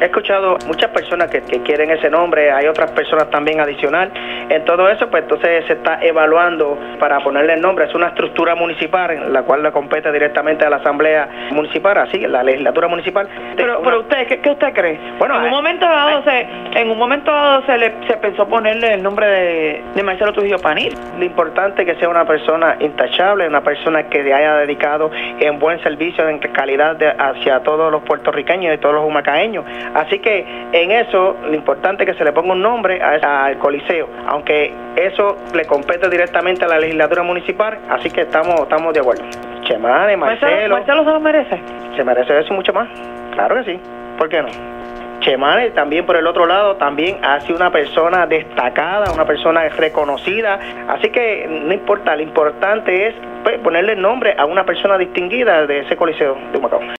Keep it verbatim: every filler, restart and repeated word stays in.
He escuchado muchas personas que, que quieren ese nombre, hay otras personas también adicional. En todo eso, pues entonces se está evaluando para ponerle el nombre. Es una estructura municipal en la cual le compete directamente a la Asamblea Municipal, así, la legislatura municipal. Pero, una... pero usted, ¿qué, ¿qué usted cree? Bueno, en un hay, momento dado hay, se, en un momento dado se le se pensó ponerle el nombre de, de Marcelo Trujillo Panil. Lo importante es que sea una persona intachable, una persona que le haya dedicado en buen servicio, en calidad de, hacia todos los puertorriqueños y todos los humacaeños. Así que en eso, lo importante es que se le ponga un nombre a, al Coliseo, aunque eso le compete directamente a la legislatura municipal, así que estamos estamos de acuerdo. Chemane, Marcelo... ¿Marcelo, Marcelo se lo merece? ¿Se merece eso y mucho más? Claro que sí. ¿Por qué no? Chemane también, por el otro lado, también ha sido una persona destacada, una persona reconocida, así que no importa, lo importante es pues, ponerle nombre a una persona distinguida de ese Coliseo de Humacao.